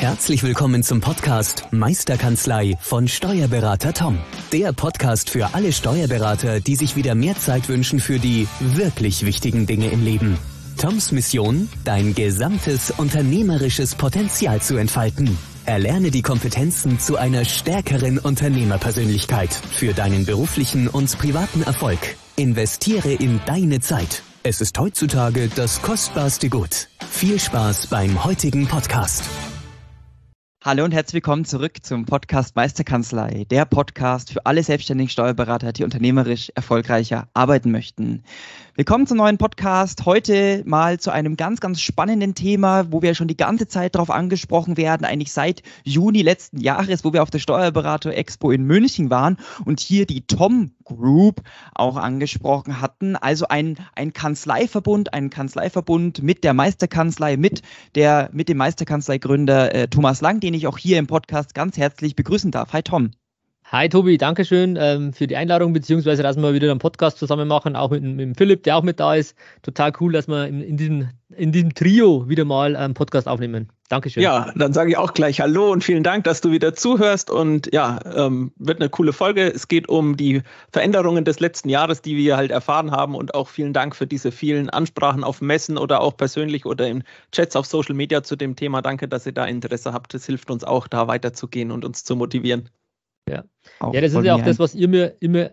Herzlich willkommen zum Podcast Meisterkanzlei von Steuerberater Tom. Der Podcast für alle Steuerberater, die sich wieder mehr Zeit wünschen für die wirklich wichtigen Dinge im Leben. Toms Mission, dein gesamtes unternehmerisches Potenzial zu entfalten. Erlerne die Kompetenzen zu einer stärkeren Unternehmerpersönlichkeit für deinen beruflichen und privaten Erfolg. Investiere in deine Zeit. Es ist heutzutage das kostbarste Gut. Viel Spaß beim heutigen Podcast. Hallo und herzlich willkommen zurück zum Podcast Meisterkanzlei, der Podcast für alle selbstständigen Steuerberater, die unternehmerisch erfolgreicher arbeiten möchten. Willkommen zum neuen Podcast. Heute mal zu einem ganz, ganz spannenden Thema, wo wir schon die ganze Zeit darauf angesprochen werden, eigentlich seit Juni letzten Jahres, wo wir auf der Steuerberater Expo in München waren und hier die Tom Group auch angesprochen hatten. Also ein Kanzleiverbund mit der Meisterkanzlei, mit dem Meisterkanzleigründer Thomas Lang, den ich auch hier im Podcast ganz herzlich begrüßen darf. Hi Tom. Hi Tobi, danke schön für die Einladung, beziehungsweise dass wir wieder einen Podcast zusammen machen, auch mit dem Philipp, der auch mit da ist. Total cool, dass wir in diesem Trio wieder mal einen Podcast aufnehmen. Dankeschön. Ja, dann sage ich auch gleich Hallo und vielen Dank, dass du wieder zuhörst. Und ja, wird eine coole Folge. Es geht um die Veränderungen des letzten Jahres, die wir halt erfahren haben. Und auch vielen Dank für diese vielen Ansprachen auf Messen oder auch persönlich oder in Chats auf Social Media zu dem Thema. Danke, dass ihr da Interesse habt. Das hilft uns auch, da weiterzugehen und uns zu motivieren. Ja, das ist ja auch das, was ihr mir immer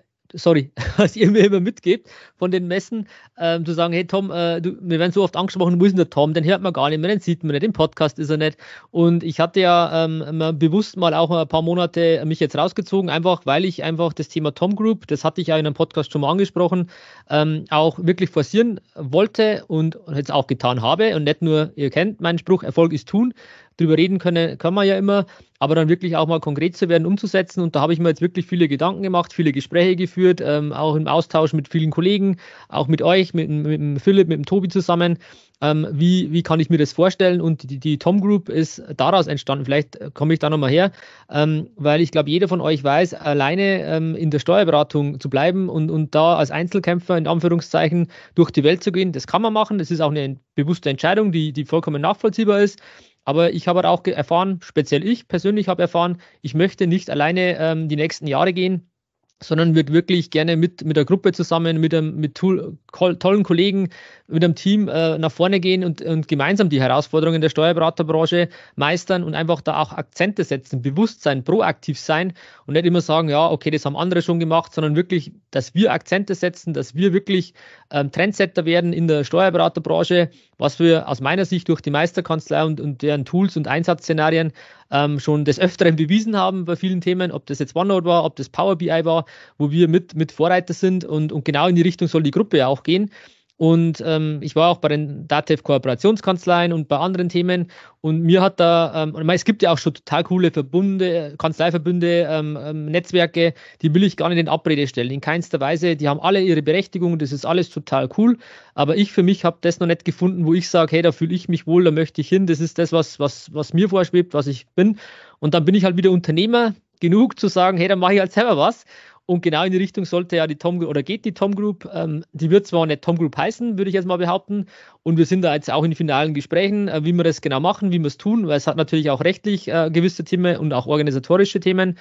mitgebt von den Messen, zu sagen, hey Tom, wir werden so oft angesprochen, wo ist denn der Tom? Den hört man gar nicht mehr, den sieht man nicht, im Podcast ist er nicht. Und ich hatte ja bewusst mal auch ein paar Monate mich jetzt rausgezogen, einfach weil ich einfach das Thema Tom Group, das hatte ich ja in einem Podcast schon mal angesprochen, auch wirklich forcieren wollte und jetzt auch getan habe. Und nicht nur, ihr kennt meinen Spruch, Erfolg ist tun. Drüber reden können wir ja immer, aber dann wirklich auch mal konkret zu werden, umzusetzen. Und da habe ich mir jetzt wirklich viele Gedanken gemacht, viele Gespräche geführt, auch im Austausch mit vielen Kollegen, auch mit euch, mit dem Philipp, mit dem Tobi zusammen. Wie kann ich mir das vorstellen? Und die Tom Group ist daraus entstanden. Vielleicht komme ich da nochmal her, weil ich glaube, jeder von euch weiß, alleine in der Steuerberatung zu bleiben und da als Einzelkämpfer in Anführungszeichen durch die Welt zu gehen, das kann man machen. Das ist auch eine bewusste Entscheidung, die vollkommen nachvollziehbar ist. Aber ich habe auch erfahren, speziell ich persönlich habe erfahren, ich möchte nicht alleine die nächsten Jahre gehen, sondern würde wirklich gerne mit der Gruppe zusammen, mit tollen Kollegen, mit einem Team nach vorne gehen und gemeinsam die Herausforderungen der Steuerberaterbranche meistern und einfach da auch Akzente setzen, bewusst sein, proaktiv sein und nicht immer sagen, ja, okay, das haben andere schon gemacht, sondern wirklich, dass wir Akzente setzen, dass wir wirklich Trendsetter werden in der Steuerberaterbranche, was wir aus meiner Sicht durch die Meisterkanzlei und deren Tools und Einsatzszenarien schon des Öfteren bewiesen haben bei vielen Themen, ob das jetzt OneNote war, ob das Power BI war, wo wir mit Vorreiter sind und genau in die Richtung soll die Gruppe ja auch gehen. Und ich war auch bei den DATEV-Kooperationskanzleien und bei anderen Themen und mir hat da, es gibt ja auch schon total coole Verbunde, Kanzleiverbünde, Netzwerke, die will ich gar nicht in Abrede stellen, in keinster Weise, die haben alle ihre Berechtigung, das ist alles total cool, aber ich für mich habe das noch nicht gefunden, wo ich sage, hey, da fühle ich mich wohl, da möchte ich hin, das ist das, was mir vorschwebt, was ich bin und dann bin ich halt wieder Unternehmer genug zu sagen, hey, dann mache ich halt selber was. Und genau in die Richtung sollte ja geht die Tom Group. Die wird zwar nicht Tom Group heißen, würde ich jetzt mal behaupten. Und wir sind da jetzt auch in finalen Gesprächen, wie wir das genau machen, wie wir es tun, weil es hat natürlich auch rechtlich gewisse Themen und auch organisatorische Themen.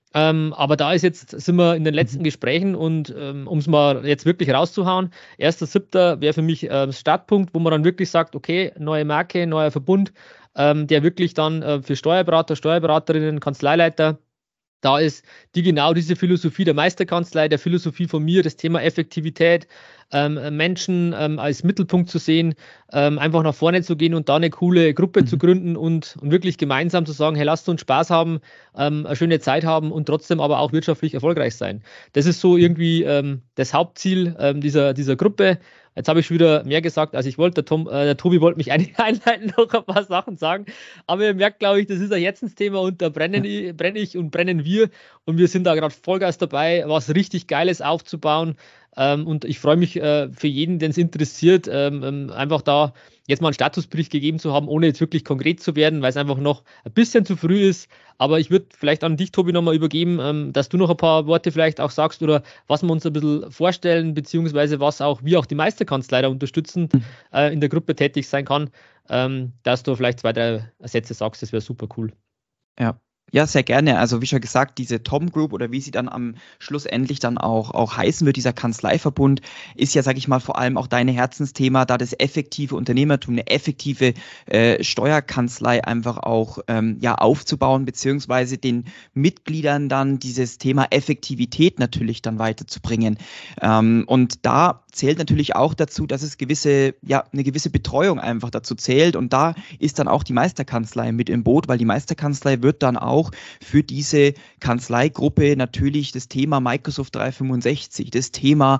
Aber sind wir in den letzten Gesprächen und um es mal jetzt wirklich rauszuhauen, 1.7. wäre für mich Startpunkt, wo man dann wirklich sagt, okay, neue Marke, neuer Verbund, der wirklich dann für Steuerberater, Steuerberaterinnen, Kanzleileiter da ist, die genau diese Philosophie der Meisterkanzlei, der Philosophie von mir, das Thema Effektivität, Menschen als Mittelpunkt zu sehen, einfach nach vorne zu gehen und da eine coole Gruppe zu gründen und wirklich gemeinsam zu sagen, hey, lasst uns Spaß haben, eine schöne Zeit haben und trotzdem aber auch wirtschaftlich erfolgreich sein. Das ist so irgendwie das Hauptziel dieser Gruppe. Jetzt habe ich schon wieder mehr gesagt, als ich wollte. Der Tobi wollte mich eigentlich einleiten, noch ein paar Sachen sagen. Aber ihr merkt, glaube ich, das ist ein Herzensthema und da brenne ich und brennen wir. Und wir sind da gerade Vollgas dabei, was richtig Geiles aufzubauen. Und ich freue mich für jeden, den es interessiert, einfach da jetzt mal einen Statusbericht gegeben zu haben, ohne jetzt wirklich konkret zu werden, weil es einfach noch ein bisschen zu früh ist. Aber ich würde vielleicht an dich, Tobi, nochmal übergeben, dass du noch ein paar Worte vielleicht auch sagst oder was wir uns ein bisschen vorstellen, beziehungsweise was auch wir auch die Meisterkanzlei da unterstützend in der Gruppe tätig sein kann, dass du vielleicht 2, 3 Sätze sagst, das wäre super cool. Ja, sehr gerne. Also wie schon gesagt, diese Tom Group oder wie sie dann am Schluss endlich dann auch heißen wird, dieser Kanzleiverbund, ist ja, sage ich mal, vor allem auch dein Herzensthema, da das effektive Unternehmertum, eine effektive Steuerkanzlei einfach auch aufzubauen, beziehungsweise den Mitgliedern dann dieses Thema Effektivität natürlich dann weiterzubringen. Und da zählt natürlich auch dazu, dass es eine gewisse Betreuung einfach dazu zählt. Und da ist dann auch die Meisterkanzlei mit im Boot, weil die Meisterkanzlei wird dann auch für diese Kanzleigruppe natürlich das Thema Microsoft 365, das Thema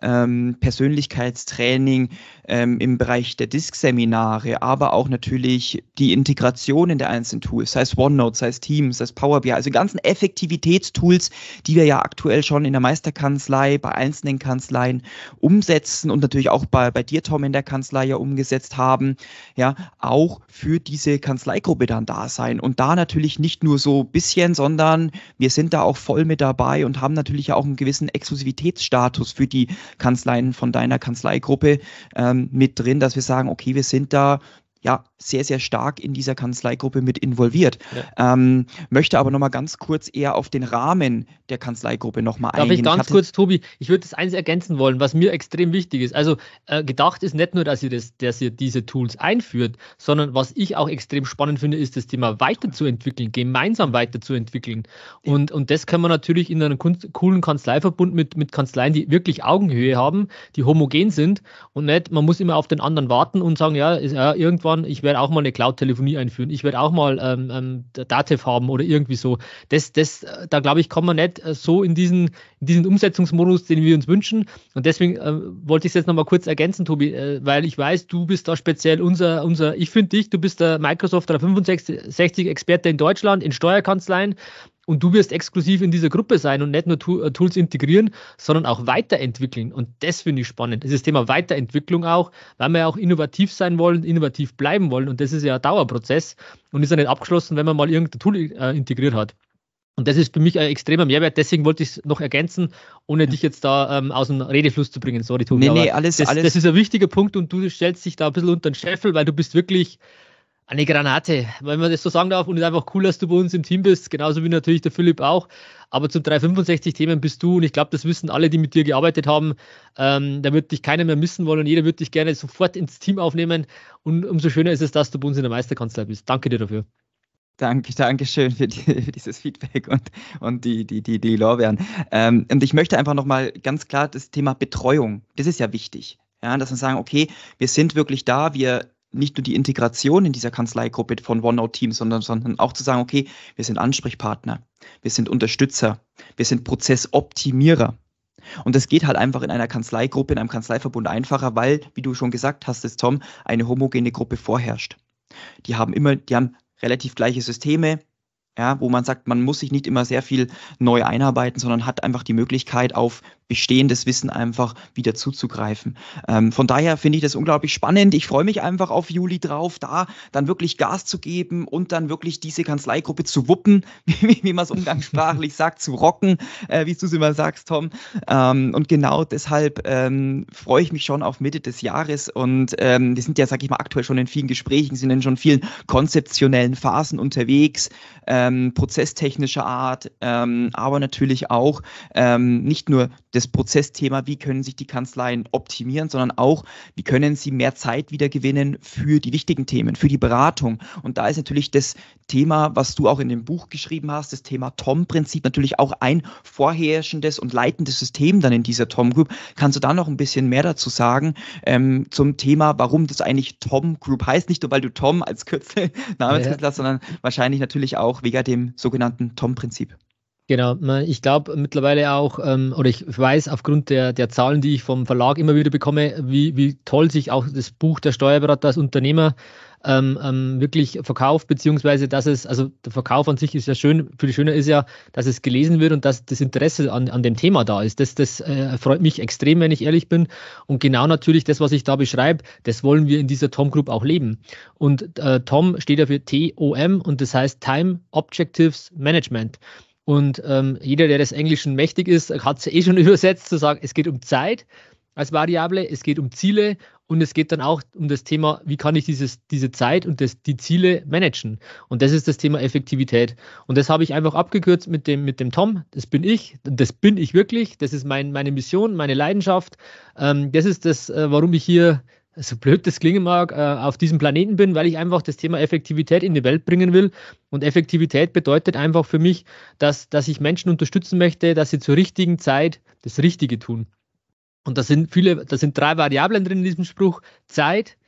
Persönlichkeitstraining im Bereich der Disk-Seminare, aber auch natürlich die Integration in der einzelnen Tools, sei es OneNote, sei es Teams, sei es Power BI, also ganzen Effektivitätstools, die wir ja aktuell schon in der Meisterkanzlei, bei einzelnen Kanzleien umsetzen und natürlich auch bei dir, Tom, in der Kanzlei ja umgesetzt haben, ja, auch für diese Kanzleigruppe dann da sein und da natürlich nicht nur so ein bisschen, sondern wir sind da auch voll mit dabei und haben natürlich auch einen gewissen Exklusivitätsstatus für die Kanzleien von deiner Kanzleigruppe mit drin, dass wir sagen, okay, wir sind da sehr, sehr stark in dieser Kanzleigruppe mit involviert. Ja. Möchte aber nochmal ganz kurz eher auf den Rahmen der Kanzleigruppe nochmal eingehen. Darf ich ganz kurz, Tobi, ich würde das eins ergänzen wollen, was mir extrem wichtig ist. Also gedacht ist nicht nur, dass ihr diese Tools einführt, sondern was ich auch extrem spannend finde, ist das Thema weiterzuentwickeln, gemeinsam weiterzuentwickeln. Und das kann man natürlich in einem coolen Kanzleiverbund mit Kanzleien, die wirklich Augenhöhe haben, die homogen sind und nicht, man muss immer auf den anderen warten und sagen, irgendwann, ich werde auch mal eine Cloud-Telefonie einführen, ich werde auch mal Datev haben oder irgendwie so. Da glaube ich, kommen wir nicht so in diesen Umsetzungsmodus, den wir uns wünschen. Und deswegen wollte ich es jetzt nochmal kurz ergänzen, Tobi, weil ich weiß, du bist da speziell ich finde dich, du bist der Microsoft 365-Experte in Deutschland, in Steuerkanzleien. Und du wirst exklusiv in dieser Gruppe sein und nicht nur Tools integrieren, sondern auch weiterentwickeln. Und das finde ich spannend. Das ist das Thema Weiterentwicklung auch, weil wir ja auch innovativ sein wollen, innovativ bleiben wollen. Und das ist ja ein Dauerprozess und ist ja nicht abgeschlossen, wenn man mal irgendein Tool integriert hat. Und das ist für mich ein extremer Mehrwert. Deswegen wollte ich es noch ergänzen, ohne dich jetzt da aus dem Redefluss zu bringen. Sorry, Tobi. Nee, alles. Das ist ein wichtiger Punkt und du stellst dich da ein bisschen unter den Scheffel, weil du bist wirklich eine Granate, wenn man das so sagen darf. Und es ist einfach cool, dass du bei uns im Team bist, genauso wie natürlich der Philipp auch. Aber zum 365-Themen bist du, und ich glaube, das wissen alle, die mit dir gearbeitet haben, da wird dich keiner mehr missen wollen und jeder wird dich gerne sofort ins Team aufnehmen. Und umso schöner ist es, dass du bei uns in der Meisterkanzlei bist. Danke dir dafür. Dankeschön für dieses Feedback und die Lorbeeren. Und ich möchte einfach nochmal ganz klar das Thema Betreuung, das ist ja wichtig. Ja, dass wir sagen, okay, wir sind wirklich da, wir nicht nur die Integration in dieser Kanzleigruppe von OneNote-Teams, sondern auch zu sagen, okay, wir sind Ansprechpartner, wir sind Unterstützer, wir sind Prozessoptimierer. Und das geht halt einfach in einer Kanzleigruppe, in einem Kanzleiverbund einfacher, weil, wie du schon gesagt hast, Tom, eine homogene Gruppe vorherrscht. Die haben relativ gleiche Systeme, ja, wo man sagt, man muss sich nicht immer sehr viel neu einarbeiten, sondern hat einfach die Möglichkeit, auf bestehendes Wissen einfach wieder zuzugreifen. Von daher finde ich das unglaublich spannend. Ich freue mich einfach auf Juli drauf, da dann wirklich Gas zu geben und dann wirklich diese Kanzleigruppe zu wuppen, wie man es umgangssprachlich sagt, zu rocken, wie du es immer sagst, Tom. Und genau deshalb freue ich mich schon auf Mitte des Jahres und wir sind ja, sag ich mal, aktuell schon in vielen Gesprächen, sind in schon vielen konzeptionellen Phasen unterwegs, prozesstechnischer Art, aber natürlich auch nicht nur das Prozessthema, wie können sich die Kanzleien optimieren, sondern auch, wie können sie mehr Zeit wieder gewinnen für die wichtigen Themen, für die Beratung. Und da ist natürlich das Thema, was du auch in dem Buch geschrieben hast, das Thema Tom-Prinzip natürlich auch ein vorherrschendes und leitendes System dann in dieser Tom Group. Kannst du da noch ein bisschen mehr dazu sagen zum Thema, warum das eigentlich Tom Group heißt? Nicht nur, weil du Tom als Namentitel hast, sondern wahrscheinlich natürlich auch wegen dem sogenannten Tom-Prinzip. Genau, ich glaube mittlerweile auch, oder ich weiß aufgrund der Zahlen, die ich vom Verlag immer wieder bekomme, wie toll sich auch das Buch der Steuerberater als Unternehmer wirklich verkauft, beziehungsweise dass es, also der Verkauf an sich ist ja schön, viel schöner ist ja, dass es gelesen wird und dass das Interesse an dem Thema da ist. Das freut mich extrem, wenn ich ehrlich bin. Und genau natürlich das, was ich da beschreibe, das wollen wir in dieser TOM Group auch leben. Und TOM steht ja für TOM und das heißt Time Objectives Management. Und jeder, der des Englischen mächtig ist, hat es schon übersetzt, zu sagen, es geht um Zeit als Variable, es geht um Ziele und es geht dann auch um das Thema, wie kann ich diese Zeit und die Ziele managen. Und das ist das Thema Effektivität. Und das habe ich einfach abgekürzt mit dem Tom. Das bin ich wirklich. Das ist meine Mission, meine Leidenschaft. Das ist das, warum ich hier, so blöd das klingen mag, auf diesem Planeten bin, weil ich einfach das Thema Effektivität in die Welt bringen will. Und Effektivität bedeutet einfach für mich, dass ich Menschen unterstützen möchte, dass sie zur richtigen Zeit das Richtige tun. Und da sind 3 Variablen drin in diesem Spruch: Zeit,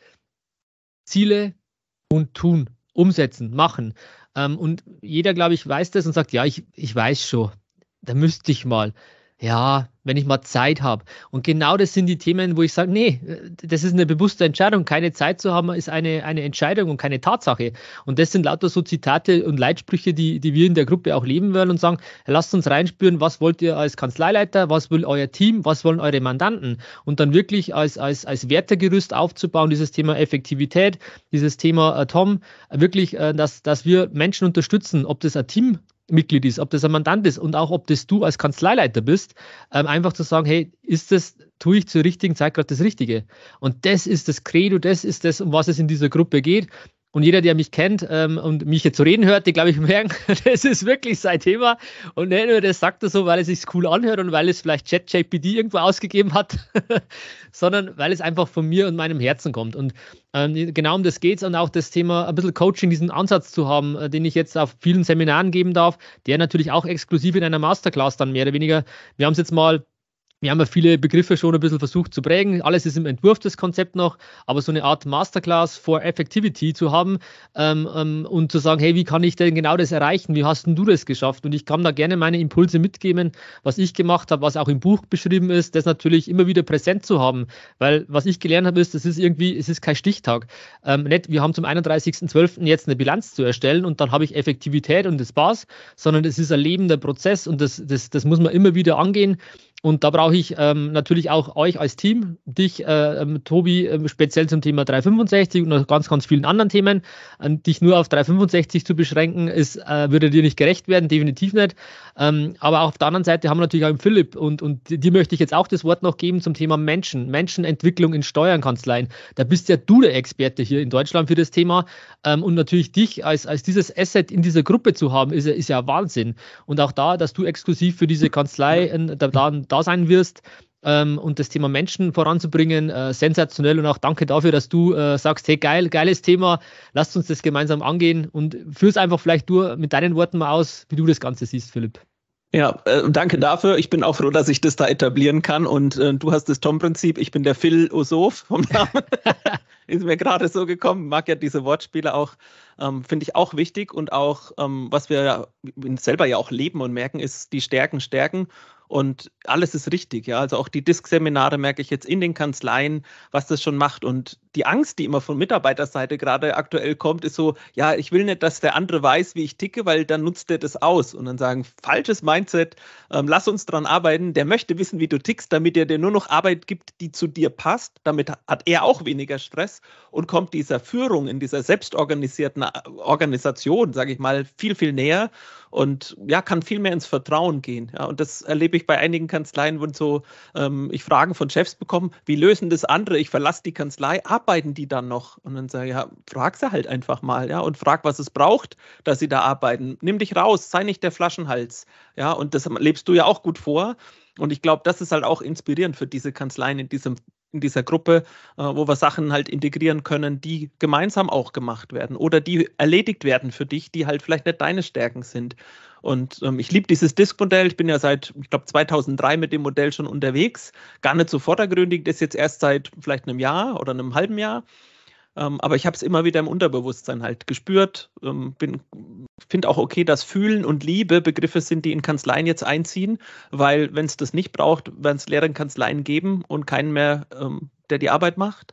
Ziele und tun, umsetzen, machen. Und jeder, glaube ich, weiß das und sagt, ja, ich weiß schon, da müsste ich mal. Ja, wenn ich mal Zeit habe. Und genau das sind die Themen, wo ich sage, nee, das ist eine bewusste Entscheidung. Keine Zeit zu haben, ist eine Entscheidung und keine Tatsache. Und das sind lauter so Zitate und Leitsprüche, die wir in der Gruppe auch leben wollen und sagen, lasst uns reinspüren, was wollt ihr als Kanzleileiter, was will euer Team, was wollen eure Mandanten? Und dann wirklich als Wertegerüst aufzubauen, dieses Thema Effektivität, dieses Thema Tom, wirklich, dass wir Menschen unterstützen, ob das ein Teammitglied ist, ob das ein Mandant ist und auch ob das du als Kanzleileiter bist, einfach zu sagen, hey, tue ich zur richtigen Zeit gerade das Richtige? Und das ist das Credo, das ist das, um was es in dieser Gruppe geht. Und jeder, der mich kennt und mich jetzt so reden hört, die, glaube ich, merken, das ist wirklich sein Thema. Und nicht nur das sagt er so, weil es sich cool anhört und weil es vielleicht ChatGPT irgendwo ausgegeben hat, sondern weil es einfach von mir und meinem Herzen kommt. Und genau um das geht es und auch das Thema ein bisschen Coaching, diesen Ansatz zu haben, den ich jetzt auf vielen Seminaren geben darf, der natürlich auch exklusiv in einer Masterclass dann mehr oder weniger, wir haben ja viele Begriffe schon ein bisschen versucht zu prägen. Alles ist im Entwurf, das Konzept noch, aber so eine Art Masterclass for Effectivity zu haben und zu sagen, hey, wie kann ich denn genau das erreichen? Wie hast denn du das geschafft? Und ich kann da gerne meine Impulse mitgeben, was ich gemacht habe, was auch im Buch beschrieben ist, das natürlich immer wieder präsent zu haben. Weil was ich gelernt habe, ist, es ist kein Stichtag. Nicht, wir haben zum 31.12. jetzt eine Bilanz zu erstellen und dann habe ich Effektivität und das war's, sondern es ist ein lebender Prozess und das muss man immer wieder angehen. Und da brauche ich natürlich auch euch als Team, dich, Tobi, speziell zum Thema 365 und noch ganz, ganz vielen anderen Themen. Dich nur auf 365 zu beschränken, würde dir nicht gerecht werden, definitiv nicht. Aber auf der anderen Seite haben wir natürlich auch den Philipp und dir möchte ich jetzt auch das Wort noch geben zum Thema Menschenentwicklung in Steuernkanzleien. Da bist ja du der Experte hier in Deutschland für das Thema. Und natürlich dich als dieses Asset in dieser Gruppe zu haben, ist ja Wahnsinn. Und auch da, dass du exklusiv für diese Kanzlei da sein wirst und das Thema Menschen voranzubringen, sensationell und auch danke dafür, dass du sagst, hey, geiles Thema, lasst uns das gemeinsam angehen und führ es einfach vielleicht du mit deinen Worten mal aus, wie du das Ganze siehst, Philipp. Ja, danke dafür. Ich bin auch froh, dass ich das da etablieren kann und du hast das Tom-Prinzip, ich bin der Philosoph vom Namen. Ist mir gerade so gekommen, mag ja diese Wortspiele auch, finde ich auch wichtig und auch, was wir selber ja auch leben und merken, ist die Stärken und alles ist richtig, ja, also auch die Disk-Seminare merke ich jetzt in den Kanzleien, was das schon macht und die Angst, die immer von Mitarbeiterseite gerade aktuell kommt, ist so, ja, ich will nicht, dass der andere weiß, wie ich ticke, weil dann nutzt er das aus und dann sagen, falsches Mindset, lass uns dran arbeiten, der möchte wissen, wie du tickst, damit er dir nur noch Arbeit gibt, die zu dir passt, damit hat er auch weniger Stress und kommt dieser Führung in dieser selbstorganisierten Organisation, sage ich mal, viel, viel näher und ja, kann viel mehr ins Vertrauen gehen. Ja, und das erlebe ich bei einigen Kanzleien, wo so ich Fragen von Chefs bekomme, wie lösen das andere? Ich verlasse die Kanzlei, arbeiten die dann noch? Und dann sage ich, ja, frag sie halt einfach mal, ja, und frag, was es braucht, dass sie da arbeiten. Nimm dich raus, sei nicht der Flaschenhals. Ja, und das lebst du ja auch gut vor. Und ich glaube, das ist halt auch inspirierend für diese Kanzleien in dieser Gruppe, wo wir Sachen halt integrieren können, die gemeinsam auch gemacht werden oder die erledigt werden für dich, die halt vielleicht nicht deine Stärken sind. Und ich liebe dieses Disk-Modell. Ich bin ja seit, ich glaube, 2003 mit dem Modell schon unterwegs. Gar nicht so vordergründig, das jetzt erst seit vielleicht einem Jahr oder einem halben Jahr. Aber ich habe es immer wieder im Unterbewusstsein halt gespürt. Finde auch okay, dass Fühlen und Liebe Begriffe sind, die in Kanzleien jetzt einziehen, weil wenn es das nicht braucht, werden es leere Kanzleien geben und keinen mehr, der die Arbeit macht.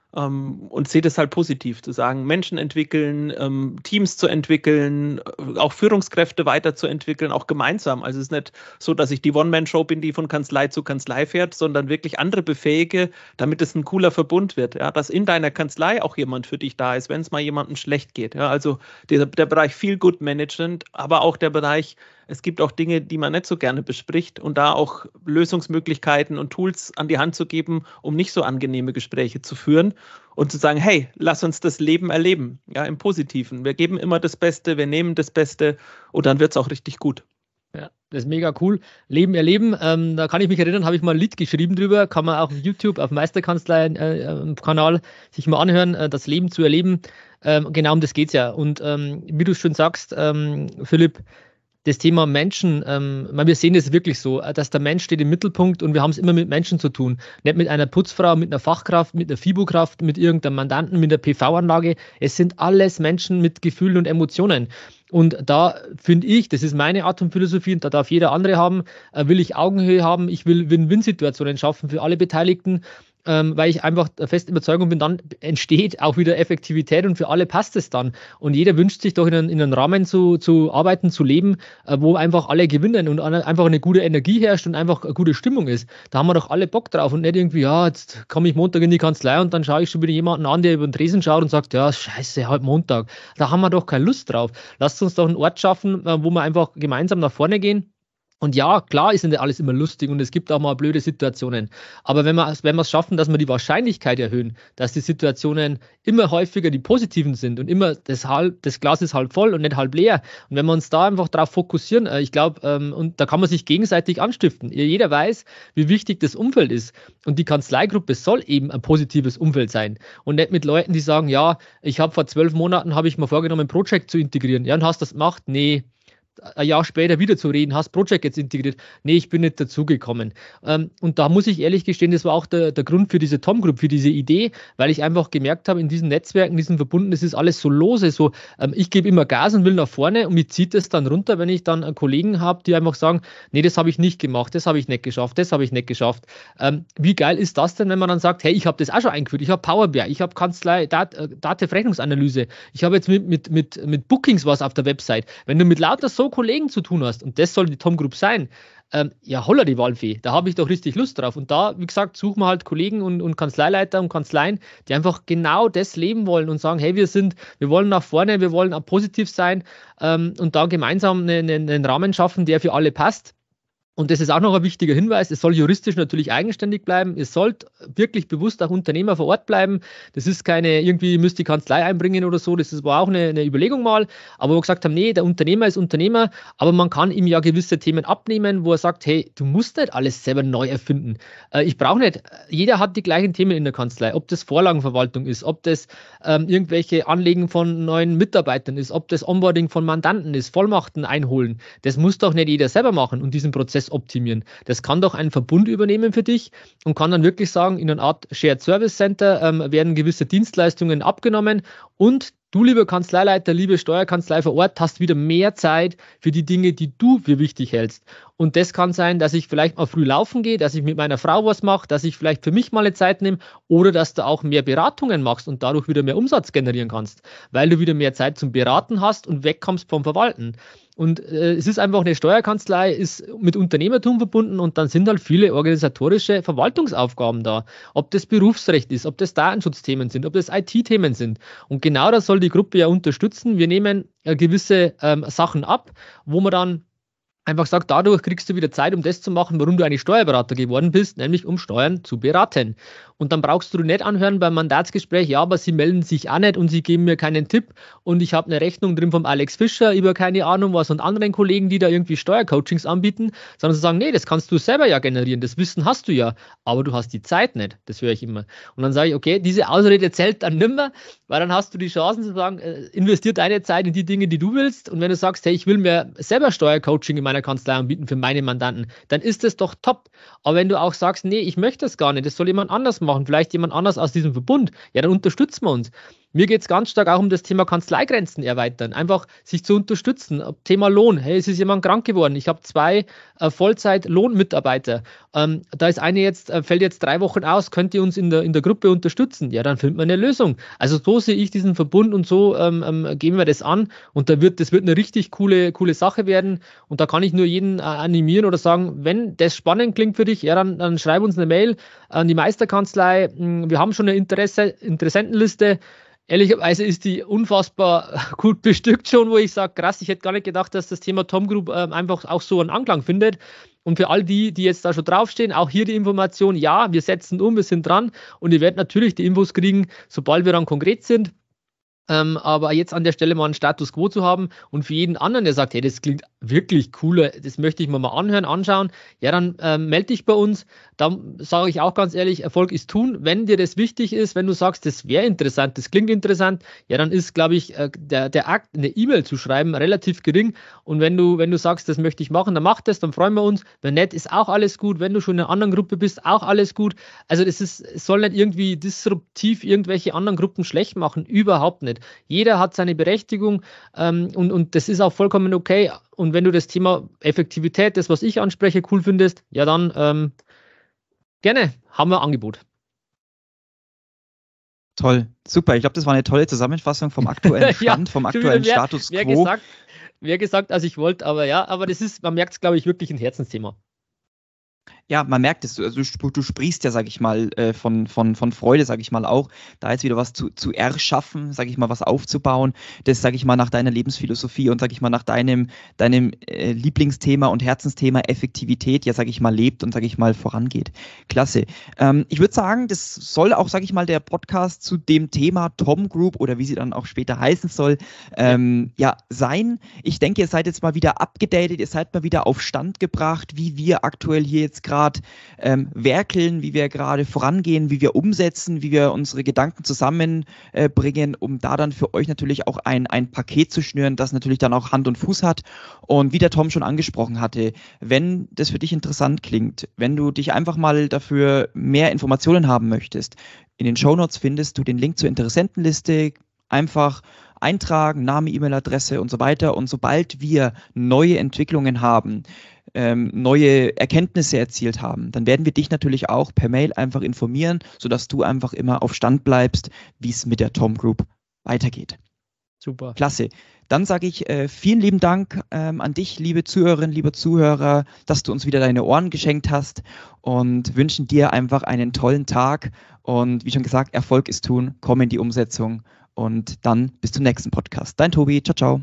Und sehe das halt positiv, zu sagen, Menschen entwickeln, Teams zu entwickeln, auch Führungskräfte weiterzuentwickeln, auch gemeinsam. Also es ist nicht so, dass ich die One-Man-Show bin, die von Kanzlei zu Kanzlei fährt, sondern wirklich andere befähige, damit es ein cooler Verbund wird. Ja, dass in deiner Kanzlei auch jemand für dich da ist, wenn es mal jemandem schlecht geht. Ja, also der Bereich Feel-Good Management, aber auch der Bereich, es gibt auch Dinge, die man nicht so gerne bespricht und da auch Lösungsmöglichkeiten und Tools an die Hand zu geben, um nicht so angenehme Gespräche zu führen und zu sagen, hey, lass uns das Leben erleben, ja, im Positiven. Wir geben immer das Beste, wir nehmen das Beste und dann wird es auch richtig gut. Ja, das ist mega cool. Leben erleben, da kann ich mich erinnern, habe ich mal ein Lied geschrieben drüber, kann man auch auf YouTube, auf Meisterkanzlei-Kanal sich mal anhören, das Leben zu erleben. Genau um das geht es ja. Und wie du schon sagst, Philipp, das Thema Menschen, wir sehen es wirklich so, dass der Mensch steht im Mittelpunkt und wir haben es immer mit Menschen zu tun. Nicht mit einer Putzfrau, mit einer Fachkraft, mit einer FIBO-Kraft, mit irgendeinem Mandanten, mit einer PV-Anlage. Es sind alles Menschen mit Gefühlen und Emotionen. Und da finde ich, das ist meine Art von Philosophie und da darf jeder andere haben, will ich Augenhöhe haben, ich will Win-Win-Situationen schaffen für alle Beteiligten, weil ich einfach der festen Überzeugung bin, dann entsteht auch wieder Effektivität und für alle passt es dann. Und jeder wünscht sich doch in einem Rahmen zu arbeiten, zu leben, wo einfach alle gewinnen und einfach eine gute Energie herrscht und einfach eine gute Stimmung ist. Da haben wir doch alle Bock drauf und nicht irgendwie, ja, jetzt komme ich Montag in die Kanzlei und dann schaue ich schon wieder jemanden an, der über den Tresen schaut und sagt, ja, scheiße, halt Montag. Da haben wir doch keine Lust drauf. Lasst uns doch einen Ort schaffen, wo wir einfach gemeinsam nach vorne gehen. Und ja, klar ist nicht alles immer lustig und es gibt auch mal blöde Situationen. Aber wenn wir es schaffen, dass wir die Wahrscheinlichkeit erhöhen, dass die Situationen immer häufiger die positiven sind und immer das Glas ist halb voll und nicht halb leer. Und wenn wir uns da einfach darauf fokussieren, ich glaube, und da kann man sich gegenseitig anstiften. Jeder weiß, wie wichtig das Umfeld ist. Und die Kanzleigruppe soll eben ein positives Umfeld sein. Und nicht mit Leuten, die sagen, ja, ich habe vor 12 Monaten, habe ich mir vorgenommen, ein Projekt zu integrieren. Ja, und hast das gemacht? Nee. Ein Jahr später wieder zu reden, hast Project jetzt integriert. Nee, ich bin nicht dazugekommen. Und da muss ich ehrlich gestehen, das war auch der Grund für diese Tom Group, für diese Idee, weil ich einfach gemerkt habe, in diesen Netzwerken, diesen Verbunden, das ist alles so lose, so ich gebe immer Gas und will nach vorne und mich zieht es dann runter, wenn ich dann Kollegen habe, die einfach sagen, nee, das habe ich nicht gemacht, das habe ich nicht geschafft, das habe ich nicht geschafft. Wie geil ist das denn, wenn man dann sagt, hey, ich habe das auch schon eingeführt, ich habe Power BI, ich habe Kanzlei, Datenrechnungsanalyse, ich habe jetzt mit Bookings was auf der Website. Wenn du mit lauter so Kollegen zu tun hast und das soll die Tom Group sein, ja, holla die Waldfee, da habe ich doch richtig Lust drauf. Und da, wie gesagt, suchen wir halt Kollegen und Kanzleileiter und Kanzleien, die einfach genau das leben wollen und sagen, hey, wir wollen nach vorne, wir wollen auch positiv sein und da gemeinsam einen Rahmen schaffen, der für alle passt. Und das ist auch noch ein wichtiger Hinweis, es soll juristisch natürlich eigenständig bleiben, es sollte wirklich bewusst auch Unternehmer vor Ort bleiben, das ist keine, irgendwie müsst die Kanzlei einbringen oder so, das war auch eine Überlegung mal, aber wo wir gesagt haben, nee, der Unternehmer ist Unternehmer, aber man kann ihm ja gewisse Themen abnehmen, wo er sagt, hey, du musst nicht alles selber neu erfinden, ich brauche nicht, jeder hat die gleichen Themen in der Kanzlei, ob das Vorlagenverwaltung ist, ob das irgendwelche Anlegen von neuen Mitarbeitern ist, ob das Onboarding von Mandanten ist, Vollmachten einholen, das muss doch nicht jeder selber machen und diesen Prozess optimieren. Das kann doch ein Verbund übernehmen für dich und kann dann wirklich sagen, in einer Art Shared Service Center werden gewisse Dienstleistungen abgenommen und du, lieber Kanzleileiter, liebe Steuerkanzlei vor Ort, hast wieder mehr Zeit für die Dinge, die du für wichtig hältst. Und das kann sein, dass ich vielleicht mal früh laufen gehe, dass ich mit meiner Frau was mache, dass ich vielleicht für mich mal eine Zeit nehme oder dass du auch mehr Beratungen machst und dadurch wieder mehr Umsatz generieren kannst, weil du wieder mehr Zeit zum Beraten hast und wegkommst vom Verwalten. Und es ist einfach eine Steuerkanzlei, ist mit Unternehmertum verbunden und dann sind halt viele organisatorische Verwaltungsaufgaben da. Ob das Berufsrecht ist, ob das Datenschutzthemen sind, ob das IT-Themen sind. Und genau das soll die Gruppe ja unterstützen. Wir nehmen gewisse Sachen ab, wo man dann einfach sagt, dadurch kriegst du wieder Zeit, um das zu machen, warum du eigentlich Steuerberater geworden bist, nämlich um Steuern zu beraten. Und dann brauchst du nicht anhören beim Mandatsgespräch, ja, aber sie melden sich auch nicht und sie geben mir keinen Tipp und ich habe eine Rechnung drin vom Alex Fischer über keine Ahnung was und anderen Kollegen, die da irgendwie Steuercoachings anbieten, sondern sie sagen, nee, das kannst du selber ja generieren, das Wissen hast du ja, aber du hast die Zeit nicht, das höre ich immer. Und dann sage ich, okay, diese Ausrede zählt dann nimmer, weil dann hast du die Chancen zu sagen, investier deine Zeit in die Dinge, die du willst und wenn du sagst, hey, ich will mir selber Steuercoaching in meiner meiner Kanzlei anbieten für meine Mandanten, dann ist das doch top. Aber wenn du auch sagst, nee, ich möchte das gar nicht, das soll jemand anders machen, vielleicht jemand anders aus diesem Verbund, ja, dann unterstützen wir uns. Mir geht es ganz stark auch um das Thema Kanzleigrenzen erweitern, einfach sich zu unterstützen. Thema Lohn, hey, es ist jemand krank geworden, ich habe 2 Vollzeit-Lohnmitarbeiter, da ist eine jetzt, fällt jetzt 3 Wochen aus, könnt ihr uns in der Gruppe unterstützen? Ja, dann findet man eine Lösung. Also so sehe ich diesen Verbund und so gehen wir das an und das wird eine richtig coole Sache werden und da kann ich nur jeden animieren oder sagen, wenn das spannend klingt für dich, ja, dann schreib uns eine Mail an die Meisterkanzlei. Wir haben schon eine Interessentenliste. Ehrlicherweise ist die unfassbar gut bestückt schon, wo ich sage, krass, ich hätte gar nicht gedacht, dass das Thema Tom Group einfach auch so einen Anklang findet. Und für all die jetzt da schon draufstehen, auch hier die Information, ja, wir setzen wir sind dran und ihr werdet natürlich die Infos kriegen, sobald wir dann konkret sind. Aber jetzt an der Stelle mal einen Status Quo zu haben und für jeden anderen, der sagt, hey, das klingt wirklich cooler, das möchte ich mir mal anhören, anschauen, ja, dann melde dich bei uns. Dann sage ich auch ganz ehrlich, Erfolg ist tun. Wenn dir das wichtig ist, wenn du sagst, das wäre interessant, das klingt interessant, ja, dann ist, glaube ich, der Akt, eine E-Mail zu schreiben, relativ gering. Und wenn du sagst, das möchte ich machen, dann mach das, dann freuen wir uns. Wenn nicht, ist auch alles gut. Wenn du schon in einer anderen Gruppe bist, auch alles gut. Also es soll nicht irgendwie disruptiv irgendwelche anderen Gruppen schlecht machen, überhaupt nicht. Jeder hat seine Berechtigung und das ist auch vollkommen okay. Und wenn du das Thema Effektivität, das, was ich anspreche, cool findest, ja dann gerne, haben wir ein Angebot. Toll, super. Ich glaube, das war eine tolle Zusammenfassung vom aktuellen Stand, vom aktuellen Status Quo. Mehr gesagt, als ich wollte, aber das ist, man merkt es, glaube ich, wirklich ein Herzensthema. Ja, man merkt es, also du sprichst ja, sag ich mal, von Freude, sag ich mal auch, da jetzt wieder was zu erschaffen, sag ich mal, was aufzubauen, das, sag ich mal, nach deiner Lebensphilosophie und, sag ich mal, nach deinem Lieblingsthema und Herzensthema Effektivität, ja, sag ich mal, lebt und, sag ich mal, vorangeht. Klasse. Ich würde sagen, das soll auch, sag ich mal, der Podcast zu dem Thema Tom Group oder wie sie dann auch später heißen soll, sein. Ich denke, ihr seid jetzt mal wieder abgedatet, ihr seid mal wieder auf Stand gebracht, wie wir aktuell hier jetzt gerade werkeln, wie wir gerade vorangehen, wie wir umsetzen, wie wir unsere Gedanken zusammenbringen, um da dann für euch natürlich auch ein Paket zu schnüren, das natürlich dann auch Hand und Fuß hat. Und wie der Tom schon angesprochen hatte, wenn das für dich interessant klingt, wenn du dich einfach mal dafür mehr Informationen haben möchtest, in den Shownotes findest du den Link zur Interessentenliste, einfach eintragen, Name, E-Mail-Adresse und so weiter. Und sobald wir neue Entwicklungen haben, neue Erkenntnisse erzielt haben, dann werden wir dich natürlich auch per Mail einfach informieren, sodass du einfach immer auf Stand bleibst, wie es mit der Tom Group weitergeht. Super. Klasse. Dann sage ich vielen lieben Dank an dich, liebe Zuhörerinnen, liebe Zuhörer, dass du uns wieder deine Ohren geschenkt hast und wünschen dir einfach einen tollen Tag. Und wie schon gesagt, Erfolg ist tun, komm in die Umsetzung und dann bis zum nächsten Podcast. Dein Tobi, ciao, ciao.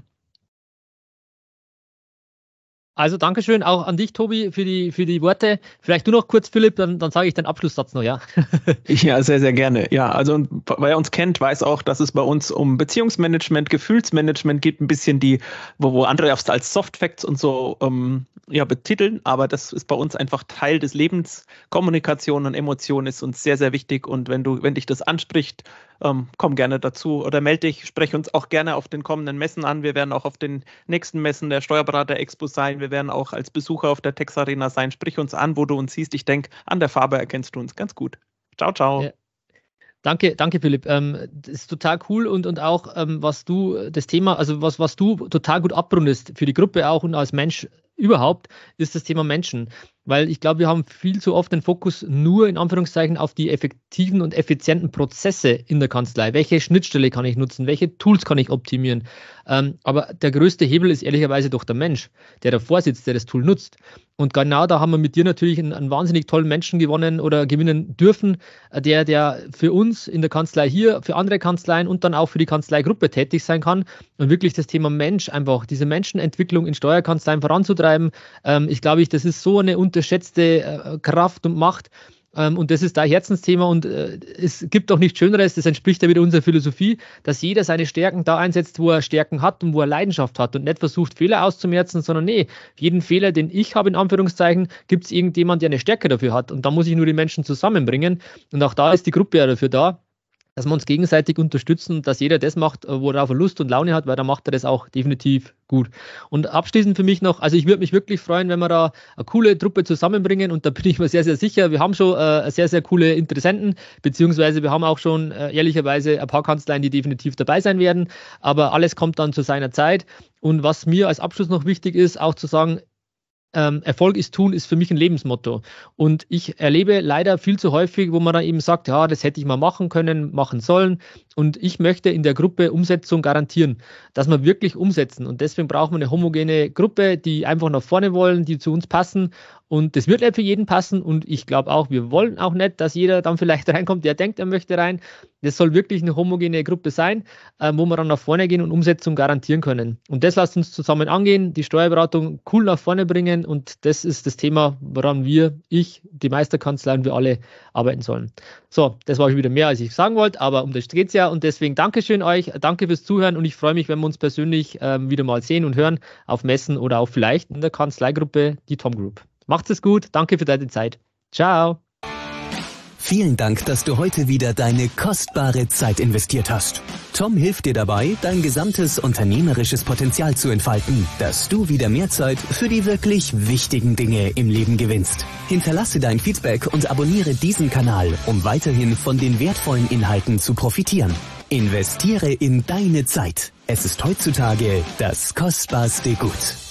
Also Dankeschön auch an dich, Tobi, für die Worte. Vielleicht du noch kurz, Philipp, dann sage ich den Abschlusssatz noch, ja. Ja, sehr, sehr gerne. Ja, also wer uns kennt, weiß auch, dass es bei uns um Beziehungsmanagement, Gefühlsmanagement geht, ein bisschen wo andere als Softfacts und so betiteln, aber das ist bei uns einfach Teil des Lebens. Kommunikation und Emotion ist uns sehr, sehr wichtig und wenn dich das anspricht, komm gerne dazu oder melde dich, spreche uns auch gerne auf den kommenden Messen an. Wir werden auch auf den nächsten Messen der Steuerberater-Expo sein. Wir werden auch als Besucher auf der Tex Arena sein. Sprich uns an, wo du uns siehst. Ich denke, an der Farbe erkennst du uns ganz gut. Ciao, ciao. Ja. Danke, Philipp. Das ist total cool und auch, was du total gut abrundest für die Gruppe auch und als Mensch überhaupt, ist das Thema Menschen. Weil ich glaube, wir haben viel zu oft den Fokus nur in Anführungszeichen auf die effektiven und effizienten Prozesse in der Kanzlei. Welche Schnittstelle kann ich nutzen? Welche Tools kann ich optimieren? Aber der größte Hebel ist ehrlicherweise doch der Mensch, der davor sitzt, der das Tool nutzt. Und genau da haben wir mit dir natürlich einen wahnsinnig tollen Menschen gewonnen oder gewinnen dürfen, der für uns in der Kanzlei hier, für andere Kanzleien und dann auch für die Kanzleigruppe tätig sein kann und wirklich das Thema Mensch, einfach diese Menschenentwicklung in Steuerkanzleien voranzutreiben. Ich glaube, das ist so eine unterschätzte Kraft und Macht. Und das ist dein Herzensthema und es gibt auch nichts Schöneres, das entspricht ja wieder unserer Philosophie, dass jeder seine Stärken da einsetzt, wo er Stärken hat und wo er Leidenschaft hat und nicht versucht, Fehler auszumerzen, sondern jeden Fehler, den ich habe, in Anführungszeichen, gibt es irgendjemand, der eine Stärke dafür hat und da muss ich nur die Menschen zusammenbringen und auch da ist die Gruppe ja dafür da. dass wir uns gegenseitig unterstützen, dass jeder das macht, worauf er Lust und Laune hat, weil dann macht er das auch definitiv gut. Und abschließend für mich noch, also ich würde mich wirklich freuen, wenn wir da eine coole Truppe zusammenbringen, und da bin ich mir sehr, sehr sicher, wir haben schon sehr, sehr coole Interessenten, beziehungsweise wir haben auch schon ehrlicherweise ein paar Kanzleien, die definitiv dabei sein werden, aber alles kommt dann zu seiner Zeit. Und was mir als Abschluss noch wichtig ist, auch zu sagen, Erfolg ist tun, ist für mich ein Lebensmotto. Und ich erlebe leider viel zu häufig, wo man dann eben sagt, ja, das hätte ich mal machen können, machen sollen. Und ich möchte in der Gruppe Umsetzung garantieren, dass wir wirklich umsetzen. Und deswegen brauchen wir eine homogene Gruppe, die einfach nach vorne wollen, die zu uns passen. Und das wird nicht für jeden passen. Und ich glaube auch, wir wollen auch nicht, dass jeder dann vielleicht reinkommt, der denkt, er möchte rein. Das soll wirklich eine homogene Gruppe sein, wo wir dann nach vorne gehen und Umsetzung garantieren können. Und das lasst uns zusammen angehen, die Steuerberatung cool nach vorne bringen. Und das ist das Thema, woran ich, die Meisterkanzlei und wir alle arbeiten sollen. So, das war wieder mehr, als ich sagen wollte, aber um das geht es ja. Und deswegen Dankeschön euch, danke fürs Zuhören, und ich freue mich, wenn wir uns persönlich wieder mal sehen und hören auf Messen oder auch vielleicht in der Kanzleigruppe, die Tom Group. Macht's es gut, danke für deine Zeit. Ciao. Vielen Dank, dass du heute wieder deine kostbare Zeit investiert hast. Tom hilft dir dabei, dein gesamtes unternehmerisches Potenzial zu entfalten, dass du wieder mehr Zeit für die wirklich wichtigen Dinge im Leben gewinnst. Hinterlasse dein Feedback und abonniere diesen Kanal, um weiterhin von den wertvollen Inhalten zu profitieren. Investiere in deine Zeit. Es ist heutzutage das kostbarste Gut.